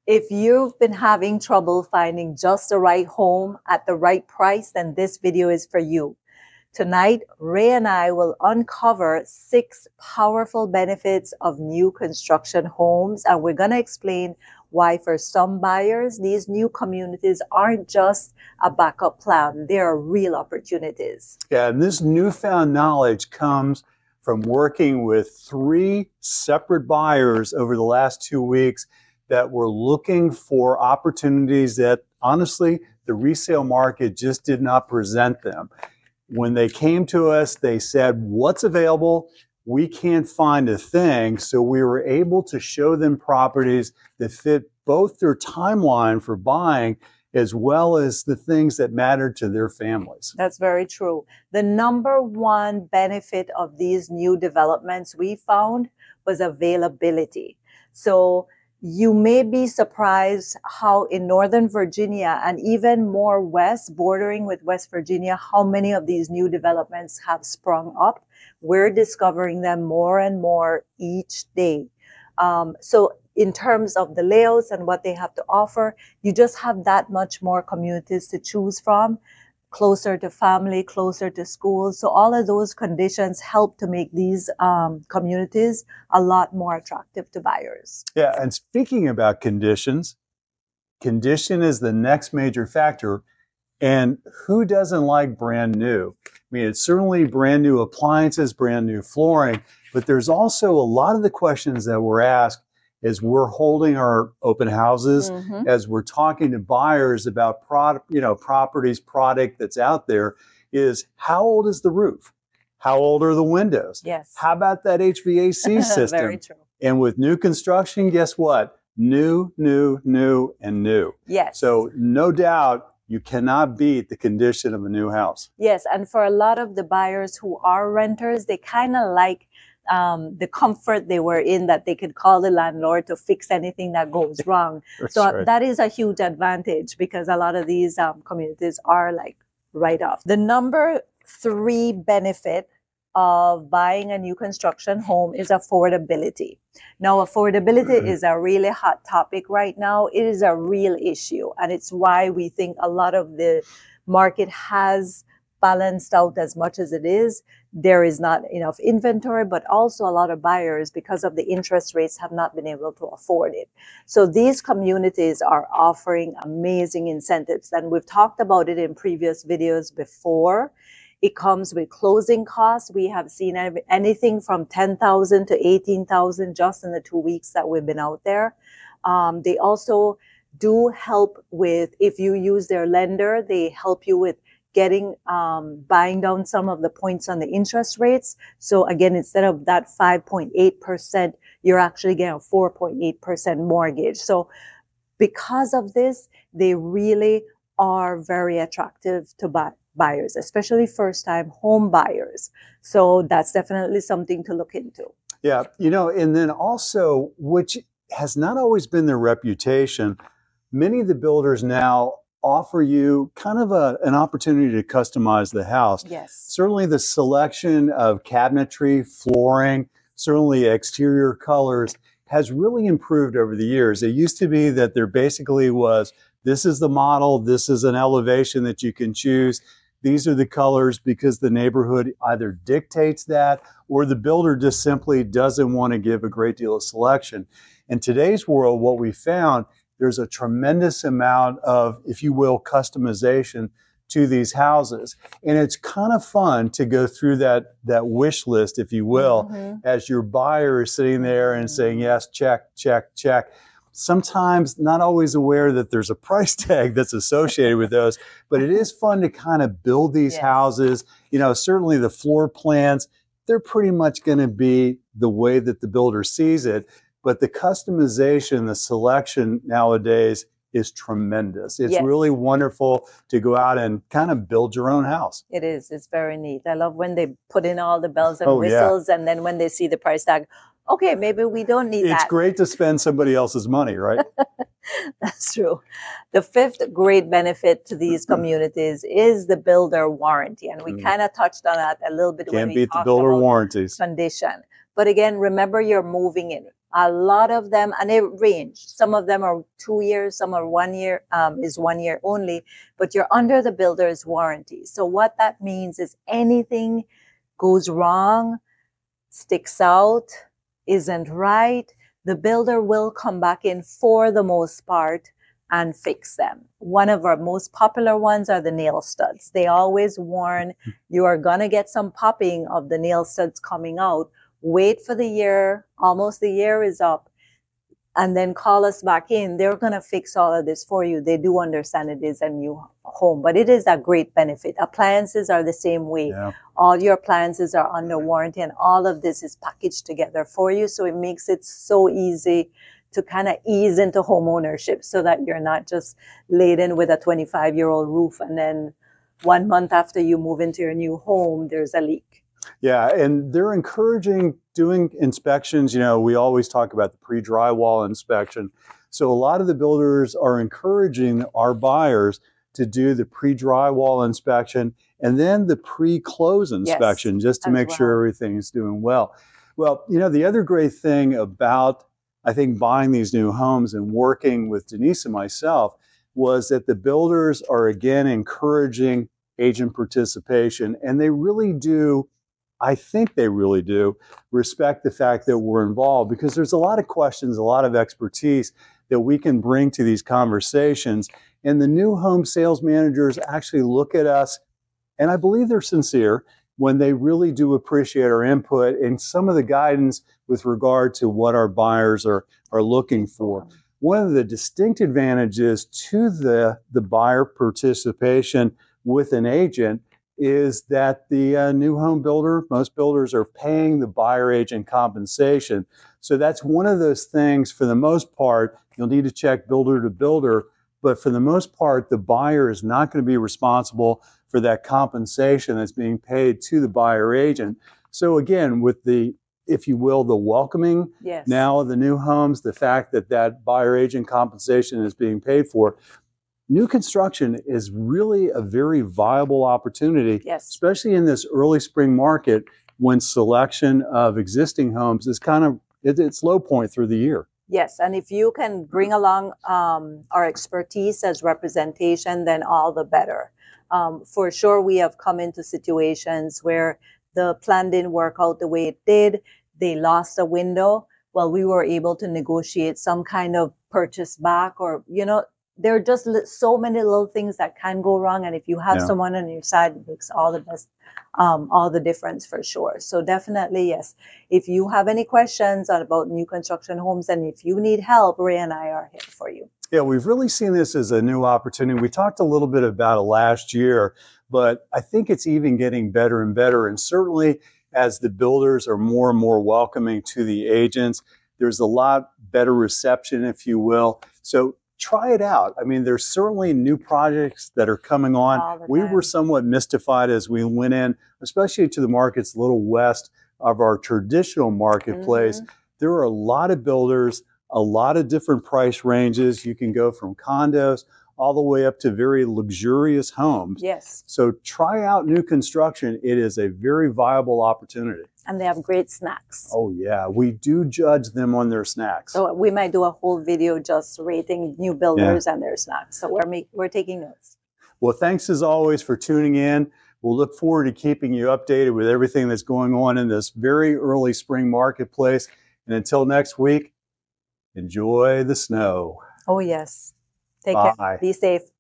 If you've been having trouble finding just the right home at the right price, then this video is for you. Tonight, Ray and I will uncover 6 powerful benefits of new construction homes, and we're going to explain why for some buyers, these new communities aren't just a backup plan, they are real opportunities. Yeah, and this newfound knowledge comes from working with 3 separate buyers over the last 2 weeks that were looking for opportunities that, honestly, the resale market just did not present them. When they came to us, they said, what's available? We can't find a thing. So we were able to show them properties that fit both their timeline for buying as well as the things that mattered to their families. That's very true. The number one benefit of these new developments we found was availability. So you may be surprised how in Northern Virginia and even more west, bordering with West Virginia, how many of these new developments have sprung up. We're discovering them more and more each day. So in terms of the layouts and what they have to offer, you just have that much more communities to choose from, closer to family, closer to schools. So all of those conditions help to make these communities a lot more attractive to buyers. Yeah, and speaking about condition is the next major factor. And who doesn't like brand new? I mean, it's certainly brand new appliances, brand new flooring, but there's also a lot of the questions that were asked as we're holding our open houses, as we're talking to buyers about product that's out there, is how old is the roof? How old are the windows? Yes. How about that HVAC system? Very true. And with new construction, guess what? New, and new. Yes. So no doubt you cannot beat the condition of a new house. Yes, and for a lot of the buyers who are renters, they kind of like the comfort they were in, that they could call the landlord to fix anything that goes wrong. So right. That is a huge advantage because a lot of these communities are like right off. The number 3 benefit of buying a new construction home is affordability. Now, affordability is a really hot topic right now. It is a real issue, and it's why we think a lot of the market has balanced out as much as it is. There is not enough inventory, but also a lot of buyers, because of the interest rates, have not been able to afford it. So these communities are offering amazing incentives, and we've talked about it in previous videos before. It comes with closing costs. We have seen anything from $10,000 to $18,000 just in the 2 weeks that we've been out there. They also do help with, if you use their lender, they help you with getting buying down some of the points on the interest rates. So again, instead of that 5.8%, you're actually getting a 4.8% mortgage. So because of this, they really are very attractive to buyers, especially first-time home buyers. So that's definitely something to look into. Yeah, and then also, which has not always been their reputation, many of the builders now offer you kind of an opportunity to customize the house. Yes. Certainly the selection of cabinetry, flooring, certainly exterior colors has really improved over the years. It used to be that there basically was, this is the model, this is an elevation that you can choose. These are the colors because the neighborhood either dictates that or the builder just simply doesn't want to give a great deal of selection. In today's world, what we found, there's a tremendous amount of, if you will, customization to these houses. And it's kind of fun to go through that wish list, if you will, as your buyer is sitting there and saying, yes, check, check, check. Sometimes not always aware that there's a price tag that's associated with those, but it is fun to kind of build these houses. Certainly the floor plans, they're pretty much going to be the way that the builder sees it. But the customization, the selection nowadays is tremendous. It's really wonderful to go out and kind of build your own house. It is. It's very neat. I love when they put in all the bells and whistles, and then when they see the price tag, okay, maybe we don't need that. It's great to spend somebody else's money, right? That's true. The 5th great benefit to these communities is the builder warranty. And we kind of touched on that a little bit when we Can't beat the talked builder about warranties. condition. But again, remember, you're moving in. A lot of them, and they range. Some of them are 2 years, some are 1 year, is 1 year only, but you're under the builder's warranty. So what that means is anything goes wrong, sticks out, isn't right, the builder will come back in for the most part and fix them. One of our most popular ones are the nail studs. They always warn you are going to get some popping of the nail studs coming out. Wait for the year, almost the year is up, and then call us back in. They're going to fix all of this for you. They do understand it is a new home, but it is a great benefit. Appliances are the same way. Yeah. All your appliances are under warranty, and all of this is packaged together for you. So it makes it so easy to kind of ease into home ownership so that you're not just laden with a 25-year-old roof and then 1 month after you move into your new home, there's a leak. Yeah, and they're encouraging doing inspections. You know, we always talk about the pre-drywall inspection. So a lot of the builders are encouraging our buyers to do the pre-drywall inspection and then the pre-close inspection, just to as make sure well. everything is doing well. Well, you know, the other great thing about, I think, buying these new homes and working with Denise and myself was that the builders are again encouraging agent participation, and they really do, I think they really do, respect the fact that we're involved, because there's a lot of questions, a lot of expertise that we can bring to these conversations. And the new home sales managers actually look at us, and I believe they're sincere when they really do appreciate our input and some of the guidance with regard to what our buyers are looking for. One of the distinct advantages to the buyer participation with an agent is that the new home builder, most builders are paying the buyer agent compensation. So that's one of those things, for the most part, you'll need to check builder to builder, but for the most part, the buyer is not going to be responsible for that compensation that's being paid to the buyer agent. So again, with the, if you will, the welcoming Yes. now of the new homes, the fact that that buyer agent compensation is being paid for, new construction is really a very viable opportunity, Yes. especially in this early spring market when selection of existing homes is kind of its low point through the year. Yes, and if you can bring along our expertise as representation, then all the better. For sure, we have come into situations where the plan didn't work out the way it did. They lost a window. Well, we were able to negotiate some kind of purchase back, or, you know, there are just so many little things that can go wrong. And if you have someone on your side, it makes all the best, all the difference for sure. So definitely, yes. If you have any questions about new construction homes, and if you need help, Ray and I are here for you. Yeah, we've really seen this as a new opportunity. We talked a little bit about it last year, but I think it's even getting better and better. And certainly as the builders are more and more welcoming to the agents, there's a lot better reception, if you will. So try it out. I mean, there's certainly new projects that are coming on. We were somewhat mystified as we went in, especially to the markets a little west of our traditional marketplace. Mm-hmm. There are a lot of builders, a lot of different price ranges. You can go from condos all the way up to very luxurious homes. Yes. So try out new construction. It is a very viable opportunity. And they have great snacks. Oh, yeah. We do judge them on their snacks. So we might do a whole video just rating new builders and their snacks. So we're taking notes. Well, thanks as always for tuning in. We'll look forward to keeping you updated with everything that's going on in this very early spring marketplace. And until next week, enjoy the snow. Oh, yes. Take Bye. care. Be safe.